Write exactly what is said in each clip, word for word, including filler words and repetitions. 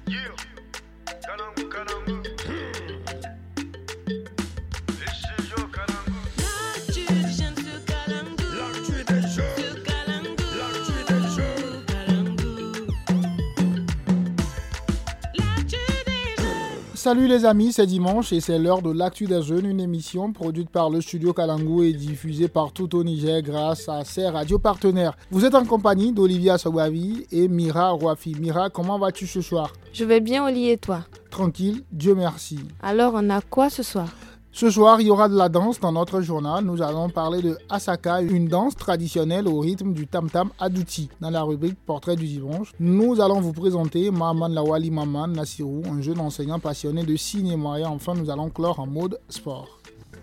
Salut les amis, c'est dimanche et c'est l'heure de l'Actu des Jeunes, une émission produite par le studio Kalangu et diffusée partout au Niger grâce à ses radios partenaires. Vous êtes en compagnie d'Olivia Sogbavi et Mira Rouafi. Mira, comment vas-tu ce soir? Je vais bien, Oli, et toi? Tranquille, Dieu merci. Alors, on a quoi ce soir? Ce soir, il y aura de la danse dans notre journal. Nous allons parler de Asaka, une danse traditionnelle au rythme du tam-tam adouti. Dans la rubrique Portrait du dimanche, nous allons vous présenter Maman Lawali Maman Nassirou, un jeune enseignant passionné de cinéma. Et enfin, nous allons clore en mode sport.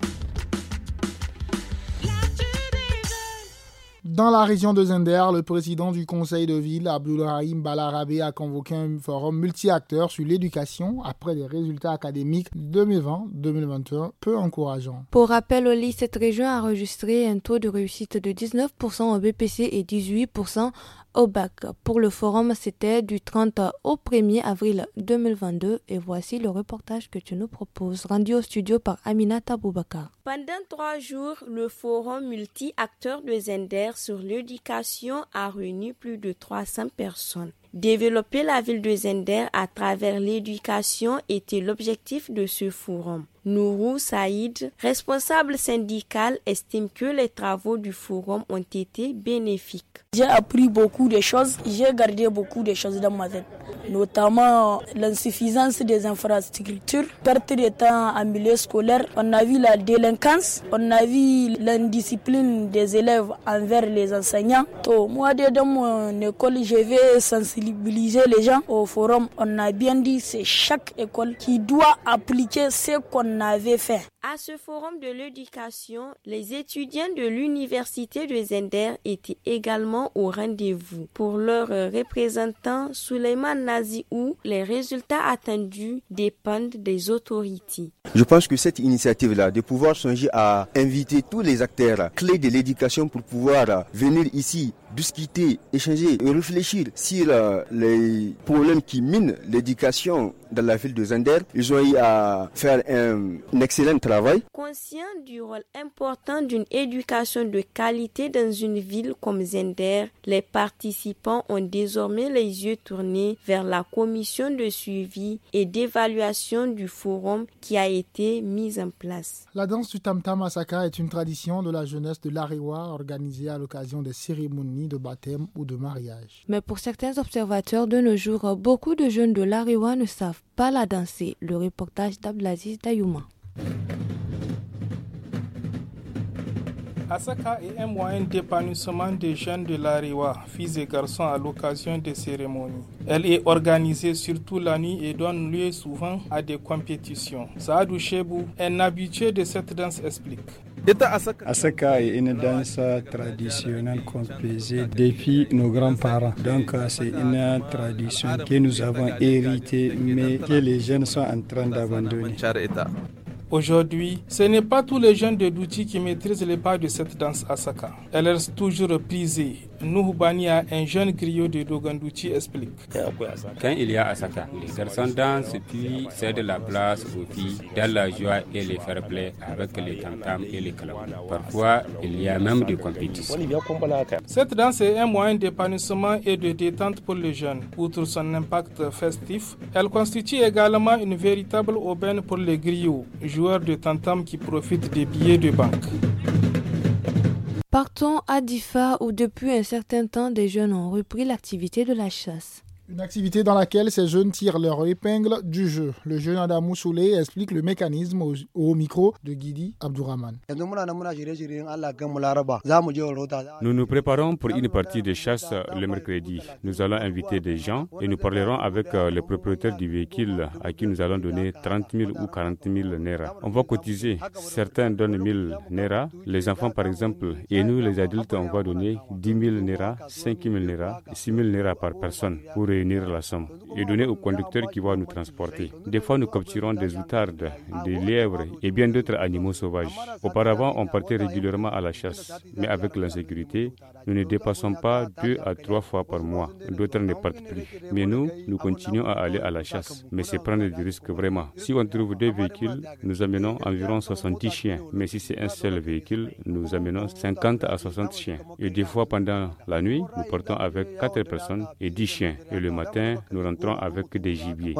Dans la région de Zender, le président du conseil de ville, Abdoulrahim Balarabe, a convoqué un forum multi-acteurs sur l'éducation après des résultats académiques deux mille vingt deux mille vingt et un peu encourageants. Pour rappel, Oli, cette région a enregistré un taux de réussite de dix-neuf pour cent au B P C et dix-huit pour cent au bac. Pour le forum, c'était du trente au premier avril deux mille vingt-deux et voici le reportage que tu nous proposes, rendu au studio par Aminata Boubakar. Pendant trois jours, le forum multi-acteurs de Zender sur l'éducation a réuni plus de trois cents personnes. Développer la ville de Zender à travers l'éducation était l'objectif de ce forum. Nourou Saïd, responsable syndical, estime que les travaux du forum ont été bénéfiques. J'ai appris beaucoup de choses, j'ai gardé beaucoup de choses dans ma tête, notamment l'insuffisance des infrastructures, perte de temps en milieu scolaire, on a vu la délinquance, on a vu l'indiscipline des élèves envers les enseignants. Donc, moi, dans mon école, je vais sensibiliser les gens au forum. On a bien dit que c'est chaque école qui doit appliquer ce qu'on avait fait. À ce forum de l'éducation, les étudiants de l'université de Zender étaient également au rendez-vous. Pour leur représentant, Souleymane Naziou, les résultats attendus dépendent des autorités. Je pense que cette initiative-là, de pouvoir songer à inviter tous les acteurs clés de l'éducation pour pouvoir venir ici, discuter, échanger et réfléchir sur les problèmes qui minent l'éducation dans la ville de Zender. Ils ont eu à faire un, un excellent travail. Conscient du rôle important d'une éducation de qualité dans une ville comme Zender, les participants ont désormais les yeux tournés vers la commission de suivi et d'évaluation du forum qui a été mise en place. La danse du tam-tam Asaka est une tradition de la jeunesse de l'Arewa organisée à l'occasion des cérémonies de baptême ou de mariage. Mais pour certains observateurs de nos jours, beaucoup de jeunes de l'Arewa ne savent pas la danser. Le reportage d'Abdelaziz Dayouma. Asaka est un moyen d'épanouissement des jeunes de l'Arewa, filles et garçons à l'occasion des cérémonies. Elle est organisée surtout la nuit et donne lieu souvent à des compétitions. Saadou Chebou, un habitué de cette danse, explique. Asaka est une danse traditionnelle composée depuis nos grands-parents. Donc c'est une tradition que nous avons héritée mais que les jeunes sont en train d'abandonner. Aujourd'hui, ce n'est pas tous les jeunes de Douti qui maîtrisent les pas de cette danse Asaka. Elle reste toujours prisée. Nuhu Bania, un jeune griot de Dogandouti, explique. Quand il y a Asaka, les garçons dansent puis cèdent la place aux filles dans la joie et les fair play avec les tam-tams et les calabous. Parfois, il y a même des compétitions. Cette danse est un moyen d'épanouissement et de détente pour les jeunes. Outre son impact festif, elle constitue également une véritable aubaine pour les griots, joueurs de tam-tam qui profitent des billets de banque. Partons à Difa où depuis un certain temps des jeunes ont repris l'activité de la chasse. Une activité dans laquelle ces jeunes tirent leur épingle du jeu. Le jeune Adamou Souley explique le mécanisme au, au micro de Guidi Abdourahman. Nous nous préparons pour une partie de chasse le mercredi. Nous allons inviter des gens et nous parlerons avec le propriétaire du véhicule à qui nous allons donner trente mille ou quarante mille naira. On va cotiser. Certains donnent mille naira, les enfants par exemple, et nous les adultes on va donner dix mille naira, cinq mille naira, six mille naira par personne pour réunir la somme et donner au conducteur qui va nous transporter. Des fois, nous capturons des outardes, des lièvres et bien d'autres animaux sauvages. Auparavant, on partait régulièrement à la chasse, mais avec l'insécurité, nous ne dépassons pas deux à trois fois par mois. D'autres ne partent plus. Mais nous, nous continuons à aller à la chasse. Mais c'est prendre des risques vraiment. Si on trouve deux véhicules, nous amenons environ soixante-dix chiens. Mais si c'est un seul véhicule, nous amenons cinquante à soixante chiens. Et des fois, pendant la nuit, nous partons avec quatre personnes et dix chiens. Et le matin, nous rentrons avec des gibiers.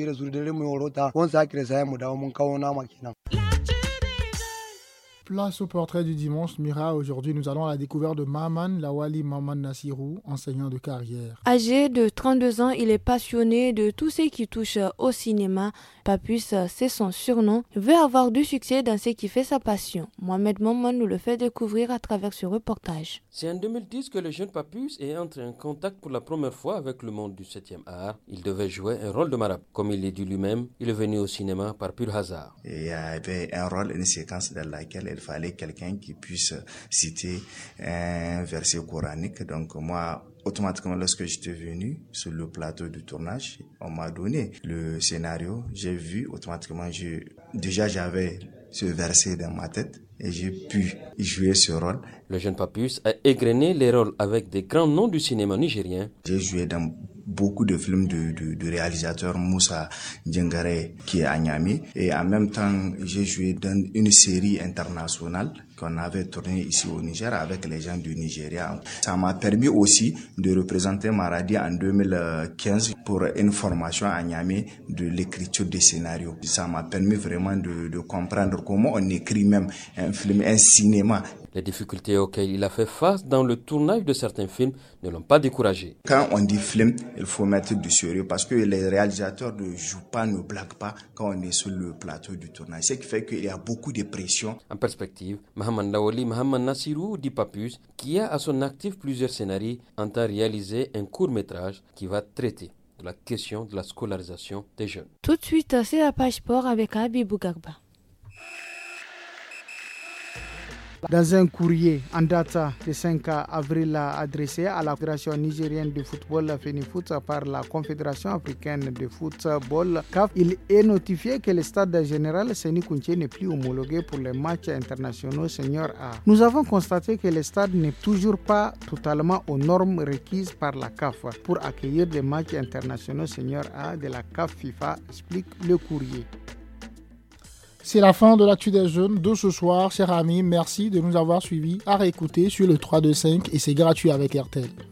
Place au portrait du dimanche. Mira, aujourd'hui nous allons à la découverte de Maman Lawali Maman Nassirou, enseignant de carrière. Âgé de trente-deux ans, il est passionné de tout ce qui touche au cinéma. Papus, c'est son surnom, veut avoir du succès dans ce qui fait sa passion. Mohamed Maman nous le fait découvrir à travers ce reportage. C'est en deux mille dix que le jeune Papus est entré en contact pour la première fois avec le monde du septième art. Il devait jouer un rôle de marabout. Comme il l'a dit lui-même, il est venu au cinéma par pur hasard. Il y avait un rôle, une séquence dans laquelle il fallait quelqu'un qui puisse citer un verset coranique. Donc moi, automatiquement, lorsque j'étais venu sur le plateau du tournage, on m'a donné le scénario. J'ai vu automatiquement, je, déjà j'avais ce verset dans ma tête et j'ai pu jouer ce rôle. Le jeune Papus a égrené les rôles avec des grands noms du cinéma nigérien. J'ai joué dans beaucoup de films de, de, de réalisateur Moussa Djengare qui est à Niamey, et en même temps j'ai joué dans une série internationale qu'on avait tournée ici au Niger avec les gens du Nigeria. Ça m'a permis aussi de représenter Maradi en deux mille quinze pour une formation à Niamey de l'écriture des scénarios. Ça m'a permis vraiment de, de comprendre comment on écrit même un film, un cinéma. Les difficultés auxquelles il a fait face dans le tournage de certains films ne l'ont pas découragé. Quand on dit film, il faut mettre du sérieux parce que les réalisateurs ne jouent pas, ne blaguent pas quand on est sur le plateau du tournage. Ce qui fait qu'il y a beaucoup de pression. En perspective, Mahaman Lawali Mahaman Nassirou dit Papus, qui a à son actif plusieurs scénarios, entend réaliser un court-métrage qui va traiter de la question de la scolarisation des jeunes. Tout de suite, c'est la page sport avec Abibou Garba. Dans un courrier en date du cinq avril adressé à la Fédération nigérienne de football FENIFOOT par la Confédération africaine de football C A F, il est notifié que le stade général Seni Kounché n'est plus homologué pour les matchs internationaux Senior A. Nous avons constaté que le stade n'est toujours pas totalement aux normes requises par la C A F pour accueillir des matchs internationaux Senior A de la C A F FIFA, explique le courrier. C'est la fin de l'actu des jeunes de ce soir, chers amis. Merci de nous avoir suivis, à réécouter sur le trois deux cinq et c'est gratuit avec R T L.